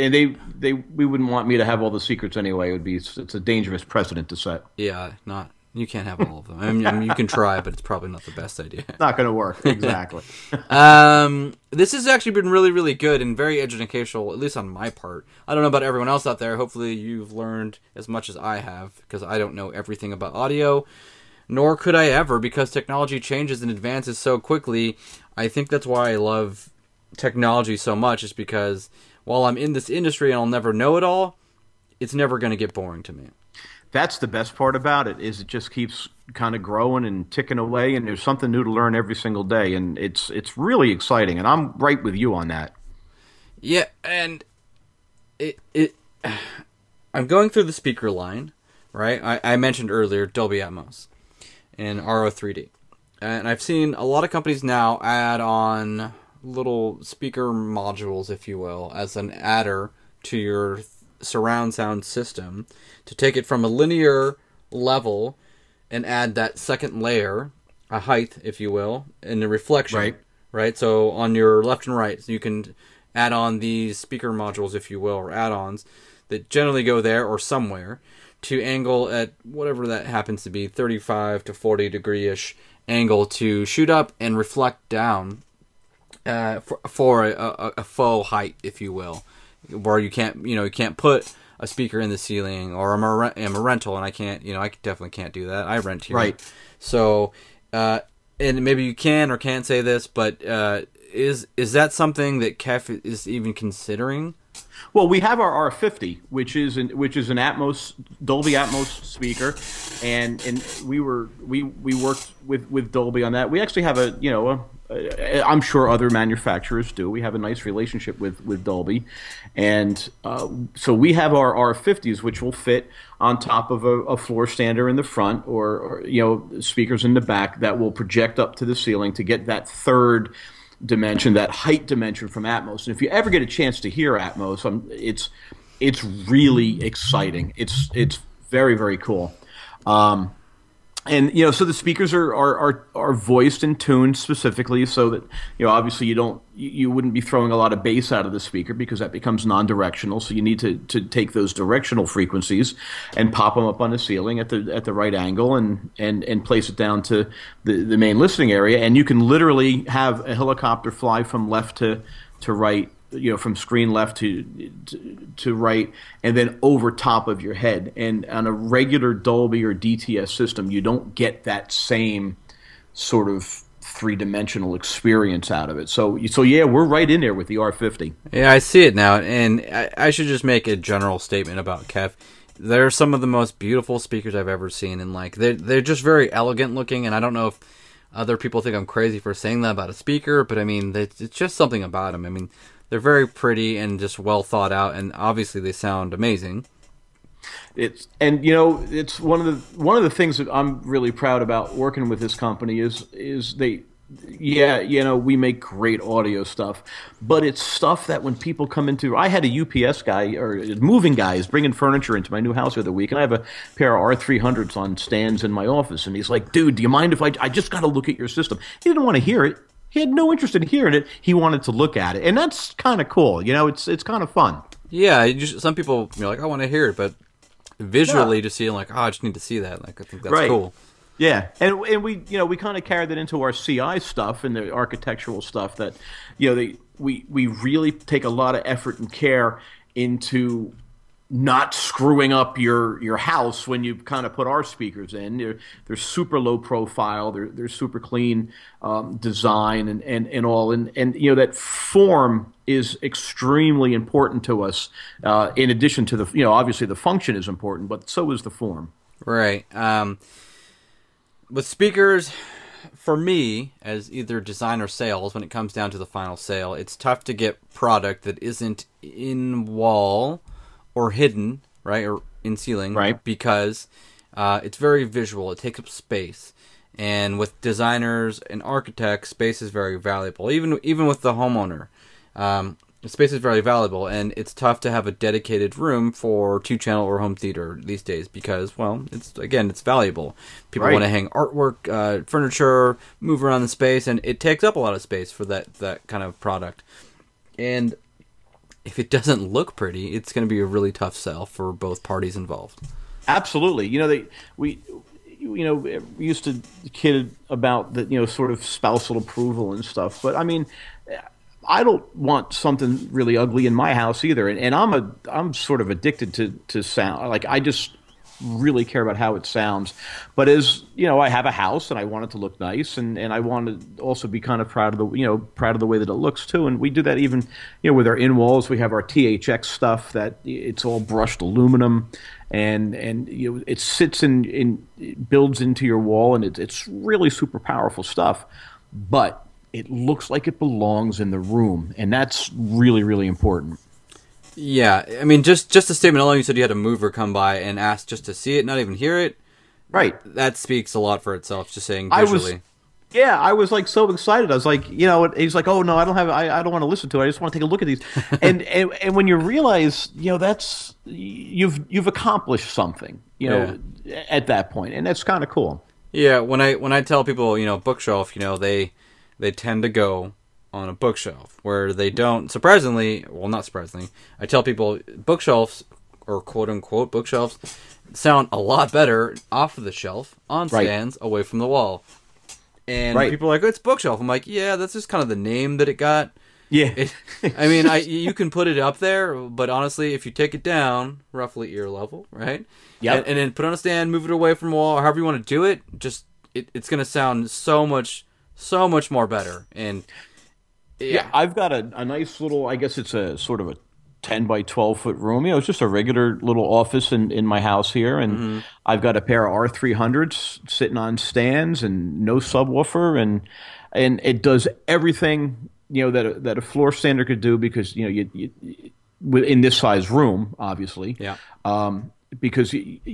we wouldn't want me to have all the secrets anyway. It's a dangerous precedent to set. Yeah, not You can't have all of them. I mean, you can try, but it's probably not the best idea. Not going to work. Exactly. This has actually been really, really good and very educational, at least on my part. I don't know about everyone else out there. Hopefully you've learned as much as I have, because I don't know everything about audio, nor could I ever, because technology changes and advances so quickly. I think that's why I love technology so much, is because while I'm in this industry and I'll never know it all, it's never going to get boring to me. That's the best part about it, is it just keeps kind of growing and ticking away, and there's something new to learn every single day, and it's really exciting, and I'm right with you on that. Yeah, and I'm going through the speaker line, right? I mentioned earlier Dolby Atmos and RO3D, and I've seen a lot of companies now add on little speaker modules, if you will, as an adder to your surround sound system, to take it from a linear level and add that second layer, a height, if you will, and a reflection. Right. So on your left and right, you can add on these speaker modules, if you will, or add-ons that generally go there or somewhere to angle at whatever that happens to be, 35 to 40 degree-ish angle, to shoot up and reflect down for a faux height, if you will, where you can't put a speaker in the ceiling, or I'm a rental and I definitely can't do that. I rent here. Right. So, and maybe you can or can't say this, but is that something that KEF is even considering? Well, we have our R50, which is an Atmos, Dolby Atmos speaker, and we worked with Dolby on that. We actually have I'm sure other manufacturers do. We have a nice relationship with Dolby, and so we have our R50s, which will fit on top of a floor stander in the front, or speakers in the back that will project up to the ceiling to get that third dimension, that height dimension from Atmos. And if you ever get a chance to hear Atmos, it's really exciting. It's very, very cool. And so the speakers are voiced and tuned specifically so that obviously you wouldn't be throwing a lot of bass out of the speaker, because that becomes non-directional. So you need to take those directional frequencies and pop them up on the ceiling at the right angle and place it down to the main listening area. And you can literally have a helicopter fly from left to right, from screen left to right, and then over top of your head. And on a regular Dolby or DTS system, you don't get that same sort of three-dimensional experience out of it. So yeah, we're right in there with the R50. Yeah, I see it now, and I should just make a general statement about KEF. They're some of the most beautiful speakers I've ever seen, and they're just very elegant looking. And I don't know if other people think I'm crazy for saying that about a speaker, but I mean, it's just something about them. I mean, they're very pretty and just well thought out, and obviously they sound amazing. It's one of the things that I'm really proud about working with this company is we make great audio stuff, but it's stuff that when people come into, I had a UPS guy or a moving guy is bringing furniture into my new house the other week, and I have a pair of R300s on stands in my office, and he's like, dude, do you mind if I just got to look at your system? He didn't want to hear it. He had no interest in hearing it. He wanted to look at it, and that's kind of cool. It's kind of fun. Yeah, some people like, I want to hear it, but visually to see, like, I just need to see that. Like, I think that's cool. Yeah, and we kind of carried that into our CI stuff and the architectural stuff that we really take a lot of effort and care into not screwing up your house when you kind of put our speakers in. They're super low profile. They're super clean design and all. And that form is extremely important to us. In addition to the obviously the function is important, but so is the form. Right. With speakers, for me, as either design or sales, when it comes down to the final sale, it's tough to get product that isn't in wall or hidden, right, or in ceiling, right? Because it's very visual. It takes up space, and with designers and architects, space is very valuable. Even with the homeowner, space is very valuable, and it's tough to have a dedicated room for 2-channel or home theater these days because, well, it's valuable. People want to hang artwork, furniture, move around the space, and it takes up a lot of space for that kind of product. And if it doesn't look pretty, it's going to be a really tough sell for both parties involved. Absolutely. we used to kid about the, sort of spousal approval and stuff. But I mean, I don't want something really ugly in my house either. And I'm sort of addicted to sound. Like, I just really care about how it sounds. But as I have a house and I want it to look nice, and I want to also be kind of proud of the way that it looks too. And we do that even with our in walls. We have our THX stuff that it's all brushed aluminum, and it sits it builds into your wall, and it's really super powerful stuff. But it looks like it belongs in the room, and that's really, really important. Yeah, I mean, just a statement alone, you said you had a mover come by and ask just to see it, not even hear it. Right. That speaks a lot for itself, just saying visually. I was like so excited. I was like, he's like, oh no, I don't want to listen to it. I just want to take a look at these. and when you realize, that's you've accomplished something, at that point, and that's kind of cool. Yeah, when I tell people, bookshelf, they tend to go on a bookshelf where they don't, surprisingly, well, not surprisingly, I tell people bookshelves, or quote unquote bookshelves, sound a lot better off of the shelf on stands away from the wall. And people are like, it's bookshelf. I'm like, yeah, that's just kind of the name that it got. Yeah. I mean, you can put it up there, but honestly, if you take it down, roughly ear level, right? Yeah. And then put it on a stand, move it away from a wall, or however you want to do it, just it's going to sound so much more better. And yeah, I've got a nice little, I guess it's a sort of a 10 by 12 foot room. It's just a regular little office in my house here. And I've got a pair of R300s sitting on stands and no subwoofer. And it does everything, that a floor stander could do, because, you in this size room, obviously. Yeah. Because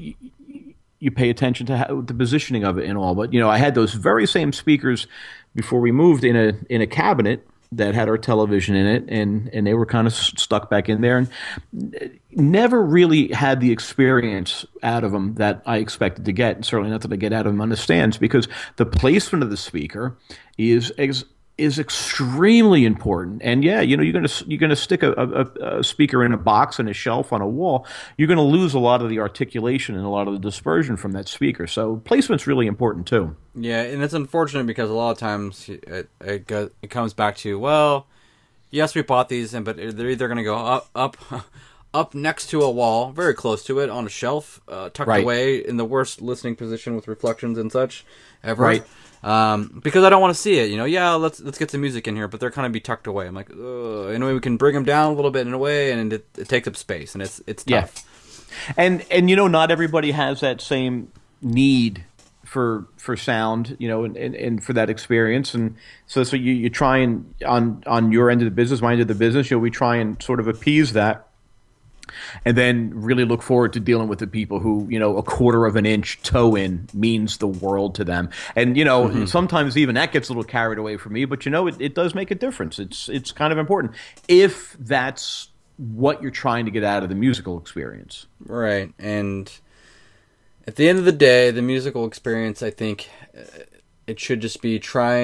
you pay attention to the positioning of it and all. But, I had those very same speakers before we moved in a cabinet that had our television in it, and they were kind of stuck back in there, and never really had the experience out of them that I expected to get, and certainly not that I get out of them on the stands, because the placement of the speaker is extremely important. And yeah, you're gonna stick a speaker in a box on a shelf on a wall, you're gonna lose a lot of the articulation and a lot of the dispersion from that speaker. So placement's really important too. Yeah, and it's unfortunate because a lot of times it comes back to, well, yes, we bought these, but they're either gonna go up next to a wall, very close to it, on a shelf, tucked away in the worst listening position with reflections and such ever. Right. Because I don't want to see it, let's get some music in here, but they're kind of be tucked away. I'm like, anyway, we can bring them down a little bit in a way, and it takes up space, and it's tough. Yeah. And not everybody has that same need for sound, and for that experience. And so you try and on your end of the business, my end of the business, we try and sort of appease that. And then really look forward to dealing with the people who, a quarter of an inch toe in means the world to them. And, sometimes even that gets a little carried away from me, but, it does make a difference. It's kind of important if that's what you're trying to get out of the musical experience. Right. And at the end of the day, the musical experience, I think it should just be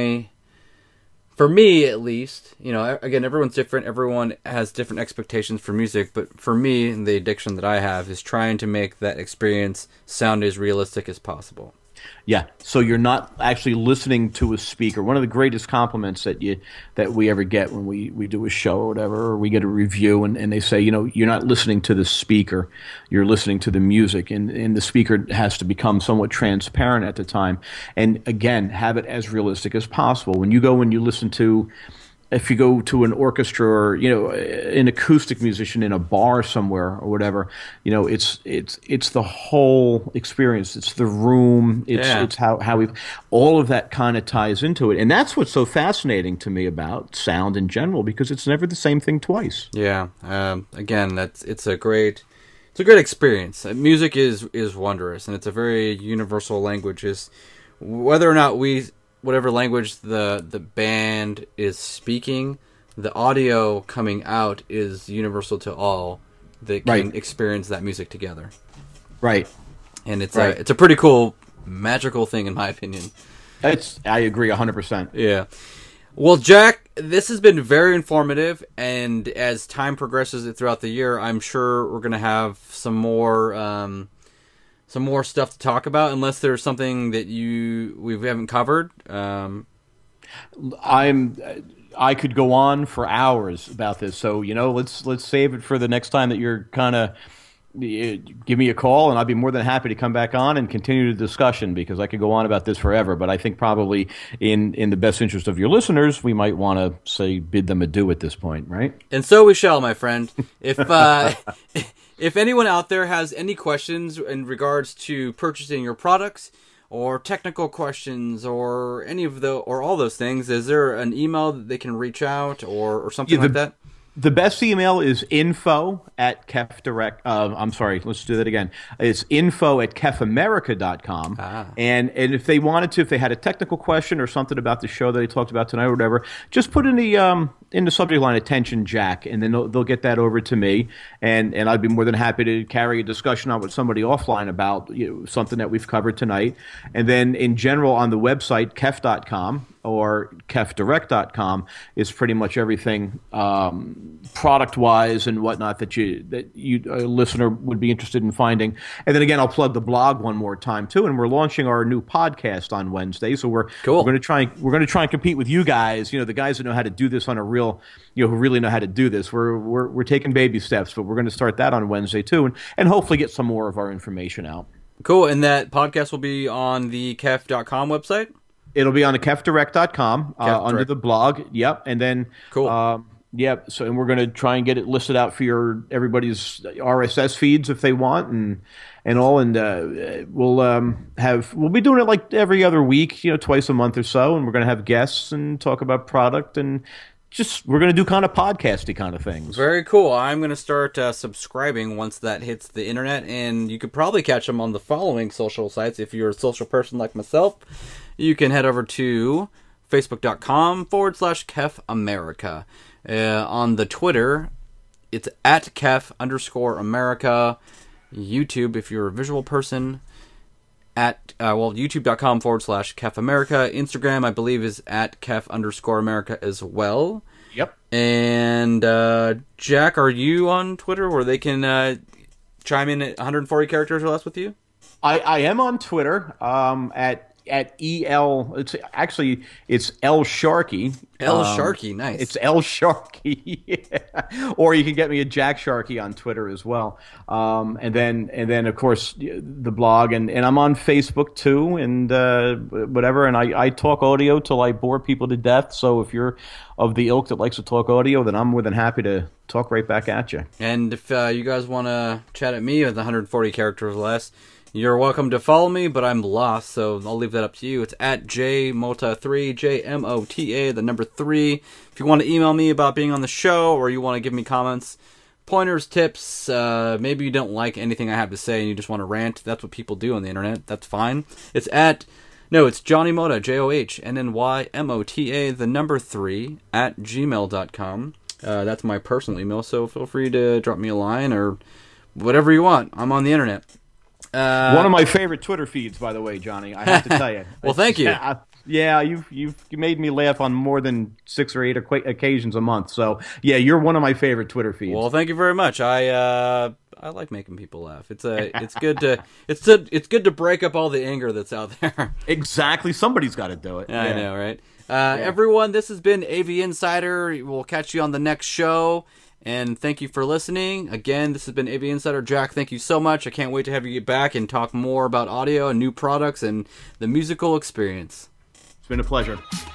for me, at least, again, everyone's different. Everyone has different expectations for music. But for me, the addiction that I have is trying to make that experience sound as realistic as possible. Yeah, so you're not actually listening to a speaker. One of the greatest compliments that we ever get when we do a show or whatever, or we get a review, and they say, you're not listening to the speaker, you're listening to the music, and the speaker has to become somewhat transparent at the time. And again, have it as realistic as possible. When you go and you listen to, if you go to an orchestra or an acoustic musician in a bar somewhere or whatever, it's the whole experience. It's the room. It's how we, all of that kind of ties into it, and that's what's so fascinating to me about sound in general, because it's never the same thing twice. Yeah. Again, it's a great experience. Music is wondrous, and it's a very universal language. Is whether or not whatever language the band is speaking, the audio coming out is universal to all that can experience that music together. Right. And it's a pretty cool, magical thing, in my opinion. I agree 100%. Yeah. Well, Jack, this has been very informative, and as time progresses throughout the year, I'm sure we're going to have some more some more stuff to talk about, unless there's something that we haven't covered. I could go on for hours about this, so let's save it for the next time that you're kind of give me a call, and I'd be more than happy to come back on and continue the discussion, because I could go on about this forever. But I think probably in the best interest of your listeners, we might want to say bid them adieu at this point, right? And so we shall, my friend. If if anyone out there has any questions in regards to purchasing your products, or technical questions, or all those things, is there an email that they can reach out, or something like that? The best email is info@kefdirect. I'm sorry, let's do that again. It's info@kefamerica.com. And if they wanted to, if they had a technical question or something about the show that they talked about tonight or whatever, just put in the subject line "attention Jack," and then they'll get that over to me, and I'd be more than happy to carry a discussion on with somebody offline about something that we've covered tonight. And then in general on the website kef.com or kefdirect.com is pretty much everything product-wise and whatnot that you a listener would be interested in finding. And then again, I'll plug the blog one more time too. And we're launching our new podcast on Wednesday, so we're going to try and compete with you guys. The guys that know how to do this on a real, who really know how to do this. We're taking baby steps, but we're going to start that on Wednesday too, and hopefully get some more of our information out. Cool. And that podcast will be on the kef.com website. It'll be on the kefdirect.com under the blog. Yep. And then, cool. Yep. So, and we're going to try and get it listed out for everybody's RSS feeds if they want, and all. And we'll be doing it like every other week, twice a month or so. And we're going to have guests and talk about product, and we're going to do kind of podcasty kind of things. Very cool. I'm going to start subscribing once that hits the internet, and you could probably catch them on the following social sites. If you're a social person like myself, you can head over to facebook.com/KefAmerica. On the Twitter, it's @Kef_America. YouTube, if you're a visual person, youtube.com/KefAmerica. Instagram, I believe, is @Kef_America as well. Yep. And Jack, are you on Twitter where they can chime in at 140 characters or less with you? I am on Twitter at EL. It's L Sharkey. L Sharkey, nice. It's L Sharkey. Yeah. Or you can get me at Jack Sharkey on Twitter as well. And then of course the blog, and I'm on Facebook too, and whatever. And I talk audio till I bore people to death. So if you're of the ilk that likes to talk audio, then I'm more than happy to talk right back at you. And if you guys want to chat at me with 140 characters or less, you're welcome to follow me, but I'm lost, so I'll leave that up to you. It's @JMOTA3, JMOTA, the number 3. If you want to email me about being on the show, or you want to give me comments, pointers, tips, maybe you don't like anything I have to say and you just want to rant. That's what people do on the internet. That's fine. It's Johnny Mota, JOHNNYMOTA, the number 3, @gmail.com. That's my personal email, so feel free to drop me a line or whatever you want. I'm on the internet. One of my favorite Twitter feeds, by the way, Johnny. I have to tell you. Well, thank you. Yeah, you've made me laugh on more than 6 or 8 occasions a month. So yeah, you're one of my favorite Twitter feeds. Well, thank you very much. I like making people laugh. It's good to break up all the anger that's out there. Exactly. Somebody's got to do it. Yeah. I know, right? Everyone, this has been AV Insider. We'll catch you on the next show. And thank you for listening. Again, this has been AV Insider. Jack, thank you so much. I can't wait to have you get back and talk more about audio and new products and the musical experience. It's been a pleasure.